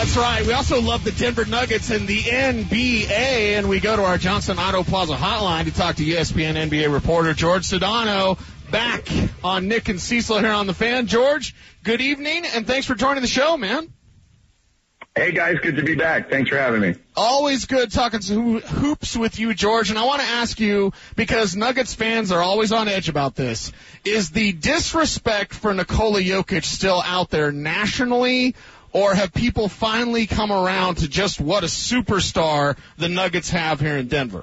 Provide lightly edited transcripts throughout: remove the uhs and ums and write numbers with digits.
That's right. We also love the Denver Nuggets and the NBA, and we go to our Johnson Auto Plaza hotline to talk to ESPN NBA reporter George Sedano, back on Nick and Cecil here on The Fan. George, good evening, and thanks for joining the show, man. Hey, guys, good to be back. Thanks for having me. Always good talking some hoops with you, George, and I want to ask you, because Nuggets fans are always on edge about this, is the disrespect for Nikola Jokic still out there nationally, or have people finally come around to just what a superstar the Nuggets have here in Denver?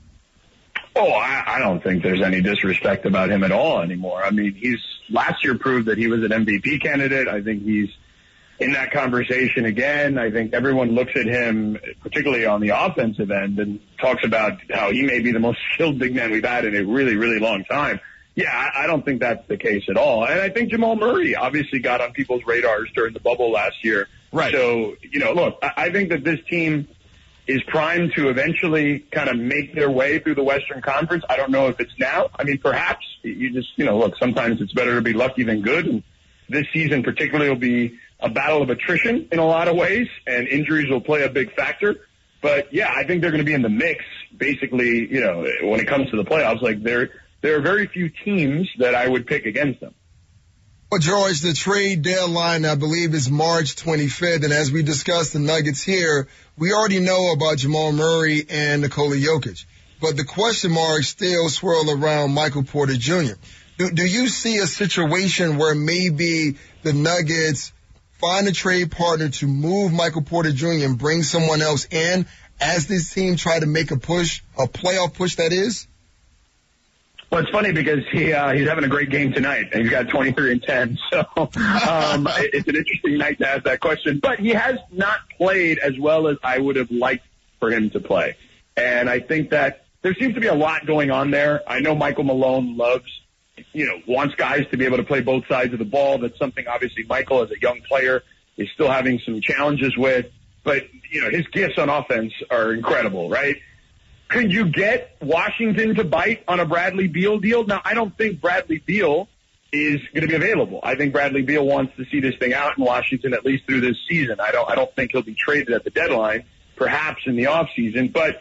Oh, I don't think there's any disrespect about him at all anymore. I mean, he's last year proved that he was an MVP candidate. I think he's in that conversation again. I think everyone looks at him, particularly on the offensive end, and talks about how he may be the most skilled big man we've had in a really, really long time. Yeah, I don't think that's the case at all. And I think Jamal Murray obviously got on people's radars during the bubble last year. Right. So, look, I think that this team is primed to eventually kind of make their way through the Western Conference. I don't know if it's now. I mean, perhaps you just, look, sometimes it's better to be lucky than good. And this season particularly will be a battle of attrition in a lot of ways, and injuries will play a big factor. But, yeah, I think they're going to be in the mix, basically, when it comes to the playoffs. Like, there are very few teams that I would pick against them. Well, George, the trade deadline, I believe, is March 25th. And as we discussed the Nuggets here, we already know about Jamal Murray and Nikola Jokic. But the question marks still swirl around Michael Porter Jr. Do you see a situation where maybe the Nuggets find a trade partner to move Michael Porter Jr. and bring someone else in as this team try to make a push, a playoff push that is? Well, it's funny because he's having a great game tonight, and he's got 23 and 10. So it's an interesting night to ask that question. But he has not played as well as I would have liked for him to play. And I think that there seems to be a lot going on there. I know Michael Malone wants guys to be able to play both sides of the ball. That's something, obviously, Michael, as a young player, is still having some challenges with. But, his gifts on offense are incredible, right? Could you get Washington to bite on a Bradley Beal deal? Now, I don't think Bradley Beal is going to be available. I think Bradley Beal wants to see this thing out in Washington at least through this season. I don't think he'll be traded at the deadline, perhaps in the offseason. But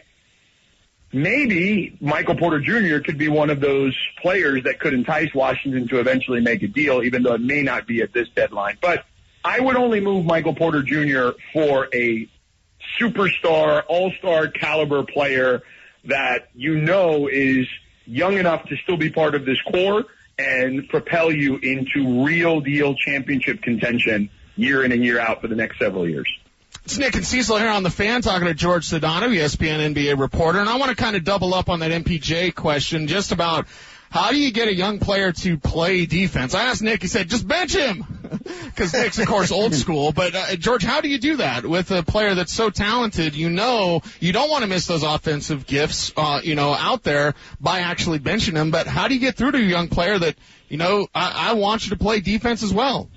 maybe Michael Porter Jr. could be one of those players that could entice Washington to eventually make a deal, even though it may not be at this deadline. But I would only move Michael Porter Jr. for a superstar, all-star caliber player that is young enough to still be part of this core and propel you into real deal championship contention year in and year out for the next several years. It's Nick and Cecil here on The Fan talking to George Sedano, ESPN NBA reporter, and I want to kind of double up on that MPJ question just about how do you get a young player to play defense? I asked Nick, he said, just bench him, because Nick's, of course, old school. But, George, how do you do that with a player that's so talented? You don't want to miss those offensive gifts, out there by actually benching him. But how do you get through to a young player that, I want you to play defense as well?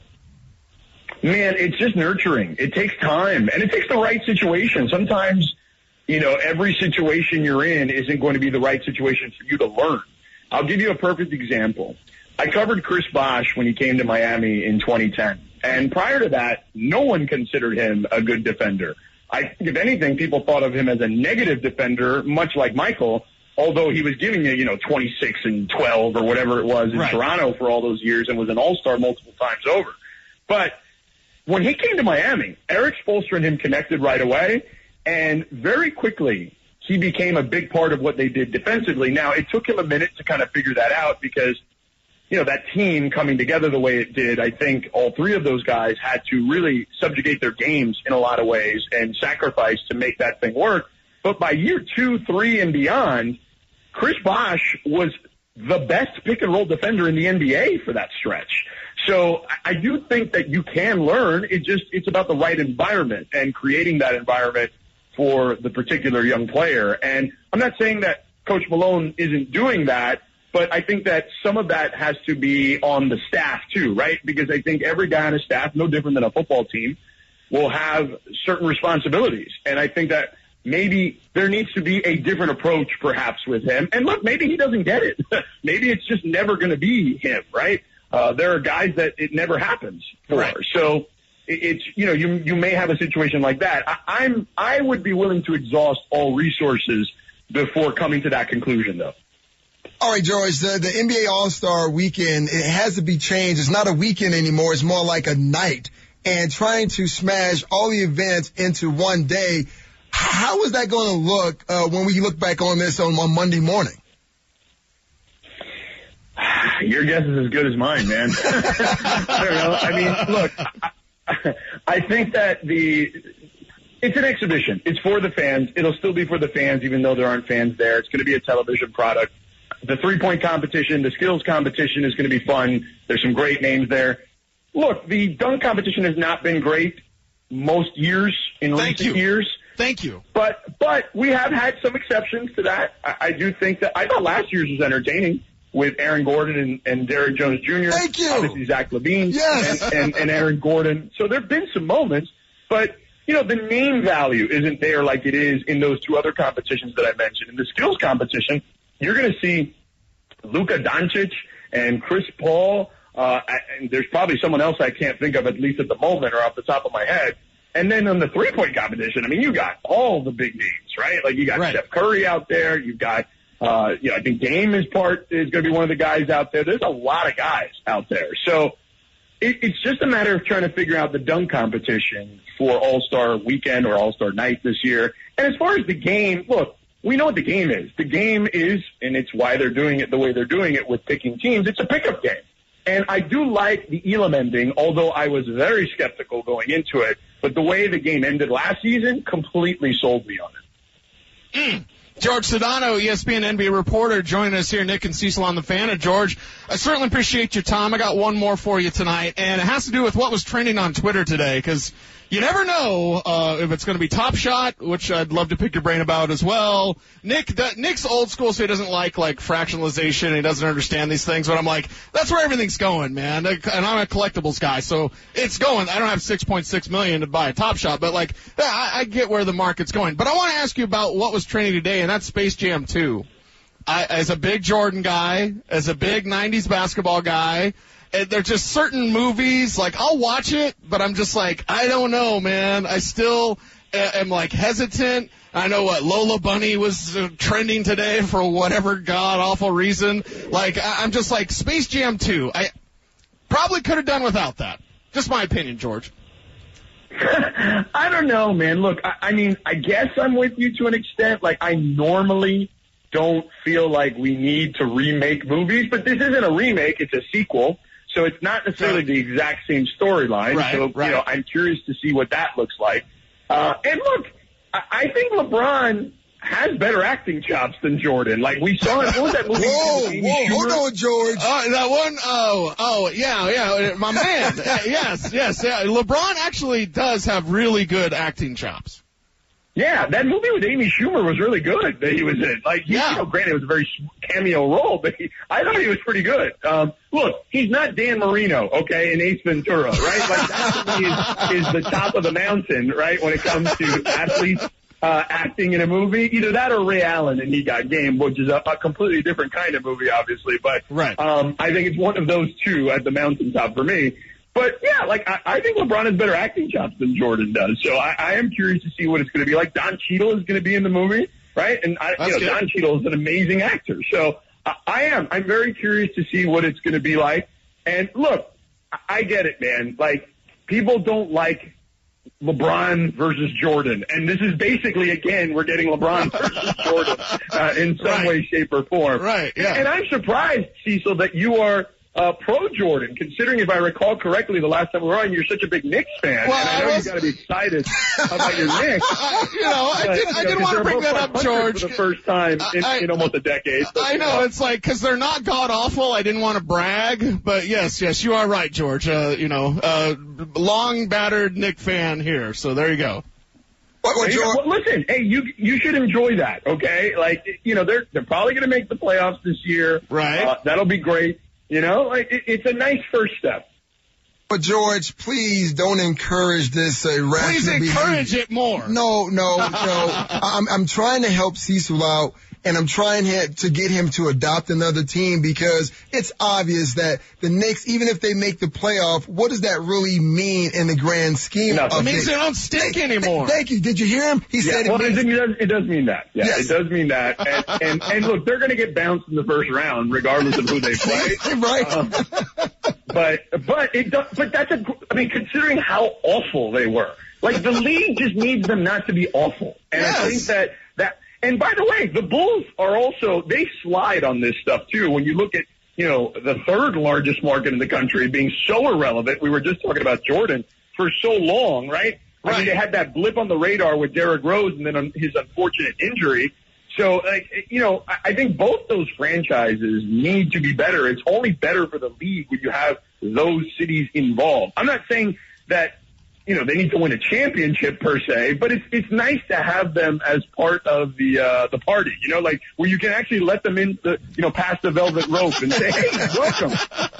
Man, it's just nurturing. It takes time, and it takes the right situation. Sometimes, every situation you're in isn't going to be the right situation for you to learn. I'll give you a perfect example. I covered Chris Bosh when he came to Miami in 2010. And prior to that, no one considered him a good defender. I think, if anything, people thought of him as a negative defender, much like Michael, although he was giving you, 26 and 12 or whatever it was in Toronto for all those years and was an all-star multiple times over. But when he came to Miami, Eric Spoelstra and him connected right away, and very quickly he became a big part of what they did defensively. Now, it took him a minute to kind of figure that out because, that team coming together the way it did, I think all three of those guys had to really subjugate their games in a lot of ways and sacrifice to make that thing work. But by year 2, 3, and beyond, Chris Bosh was the best pick-and-roll defender in the NBA for that stretch. So I do think that you can learn. It's about the right environment and creating that environment for the particular young player. And I'm not saying that Coach Malone isn't doing that, but I think that some of that has to be on the staff too, right? Because I think every guy on a staff, no different than a football team, will have certain responsibilities. And I think that maybe there needs to be a different approach perhaps with him. And look, maybe he doesn't get it. Maybe it's just never going to be him, right? There are guys that it never happens for. Right. So it's, you may have a situation like that. I would be willing to exhaust all resources before coming to that conclusion, though. All right, George, the NBA All-Star Weekend, it has to be changed. It's not a weekend anymore. It's more like a night. And trying to smash all the events into one day, how is that going to look when we look back on this on Monday morning? Your guess is as good as mine, man. I don't know. I mean, look, I think that it's an exhibition. It's for the fans. It'll still be for the fans, even though there aren't fans there. It's going to be a television product. The three-point competition, the skills competition is going to be fun. There's some great names there. Look, the dunk competition has not been great most years in recent years. Thank you. But we have had some exceptions to that. I do think that I thought last year's was entertaining with Aaron Gordon and Derrick Jones Jr. Thank you. Obviously Zach LaVine and Aaron Gordon. So there have been some moments, but the name value isn't there like it is in those two other competitions that I mentioned. In the skills competition, you're going to see Luka Doncic and Chris Paul, and there's probably someone else I can't think of, at least at the moment or off the top of my head. And then on the three-point competition, I mean, you got all the big names, right? Like you got Steph Curry out there. You've got, I think Dame is going to be one of the guys out there. There's a lot of guys out there. So it's just a matter of trying to figure out the dunk competition for All-Star Weekend or All-Star Night this year. And as far as the game, look, we know what the game is. The game is, and it's why they're doing it the way they're doing it with picking teams, it's a pickup game. And I do like the Elam ending, although I was very skeptical going into it. But the way the game ended last season completely sold me on it. George Sedano, ESPN NBA reporter, joining us here, Nick and Cecil on the Fan. And George, I certainly appreciate your time. I got one more for you tonight, and it has to do with what was trending on Twitter today, because you never know if it's going to be Top Shot, which I'd love to pick your brain about as well. Nick's old school, so he doesn't like fractionalization. He doesn't understand these things, but I'm like, that's where everything's going, man. And I'm a collectibles guy, so it's going. I don't have $6.6 million to buy a Top Shot, but I get where the market's going. But I want to ask you about what was trending today, and that's Space Jam 2. As a big Jordan guy, as a big 90s basketball guy, there's just certain movies, I'll watch it, but I'm just I don't know, man. I still am hesitant. I know what Lola Bunny was trending today for whatever god-awful reason. I'm just Space Jam 2. I probably could have done without that. Just my opinion, George. I don't know, man. Look, I mean, I guess I'm with you to an extent. I normally don't feel like we need to remake movies, but this isn't a remake. It's a sequel. So it's not necessarily the exact same storyline. Right. I'm curious to see what that looks like. And look, I think LeBron has better acting chops than Jordan. We saw it. What was that movie? Whoa, hold on, George. That one? Yeah, my man. Yes. Yeah. LeBron actually does have really good acting chops. Yeah, that movie with Amy Schumer was really good that he was in. Granted, it was a very cameo role, but I thought he was pretty good. Look, he's not Dan Marino, okay, in Ace Ventura, right? That to me is the top of the mountain, right, when it comes to athletes acting in a movie. Either that or Ray Allen and He Got Game, which is a completely different kind of movie, obviously. But I think it's one of those two at the mountaintop for me. But, yeah, I think LeBron has better acting chops than Jordan does. So I am curious to see what it's going to be like. Don Cheadle is going to be in the movie, right? And, Don Cheadle is an amazing actor. So I'm very curious to see what it's going to be like. And, look, I get it, man. People don't like LeBron versus Jordan. And this is basically, again, we're getting LeBron versus Jordan in some way, shape, or form. Right, yeah. And I'm surprised, Cecil, that you are – pro-Jordan, considering if I recall correctly the last time we were on, you're such a big Knicks fan. Well, and I know you got to be excited about your Knicks. I didn't want to bring that up, George. For the first time in almost a decade. So, I know, it's because they're not god-awful. I didn't want to brag, but yes, you are right, George. Long-battered Knick fan here, so there you go. Well, listen, hey, you should enjoy that, okay? They're probably going to make the playoffs this year. Right. That'll be great. It's a nice first step. But George, please don't encourage this irrational Please encourage behavior. it more. No. I'm trying to help Cecil out, and I'm trying to get him to adopt another team because it's obvious that the Knicks, even if they make the playoff, what does that really mean in the grand scheme of It means they don't stink anymore. Thank you. Did you hear him? He said it does mean that. Yeah, Yes. it does mean that. And look, they're going to get bounced in the first round regardless of who they play. Right. But considering how awful they were, like the league just needs them not to be awful. And Yes. I think that, and by the way, the Bulls are also, they slide on this stuff too. When you look at, the third largest market in the country being so irrelevant, we were just talking about Jordan for so long, right? I mean, they had that blip on the radar with Derrick Rose and then on his unfortunate injury. So, I think both those franchises need to be better. It's only better for the league when you have those cities involved. I'm not saying that, they need to win a championship per se, but it's nice to have them as part of the party, where you can actually let them in past the velvet rope and say, hey, welcome,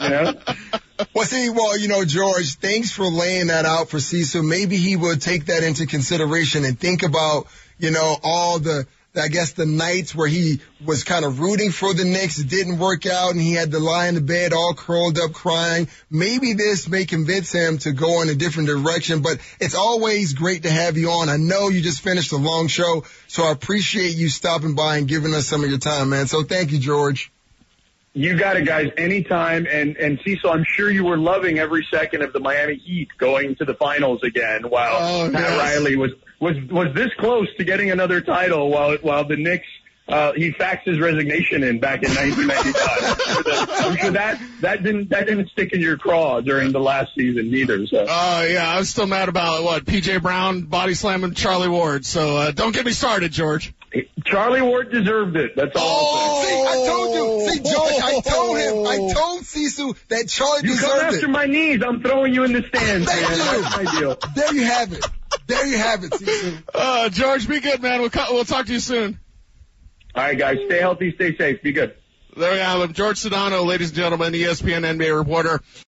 Well, George, thanks for laying that out for Cecil. Maybe he would take that into consideration and think about, all the nights where he was kind of rooting for the Knicks. It didn't work out and he had to lie in the bed all curled up crying. Maybe this may convince him to go in a different direction, but it's always great to have you on. I know you just finished a long show, so I appreciate you stopping by and giving us some of your time, man. So thank you, George. You got it, guys. Anytime. And Cecil, I'm sure you were loving every second of the Miami Heat going to the finals again while Pat Riley was this close to getting another title while the Knicks, he faxed his resignation in back in 1995. I'm sure that didn't stick in your craw during the last season neither. So. Yeah, I was still mad about PJ Brown body slamming Charlie Ward. So don't get me started, George. Charlie Ward deserved it. That's all I'll say. See, I told you. See, George, I told Cecil that Charlie deserved it. You come after my knees, I'm throwing you in the stands. Thank you. That's my deal. There you have it, Cecil. George, be good, man. We'll talk to you soon. All right, guys. Stay healthy, stay safe. Be good. There we have him. George Sedano, ladies and gentlemen, ESPN NBA reporter.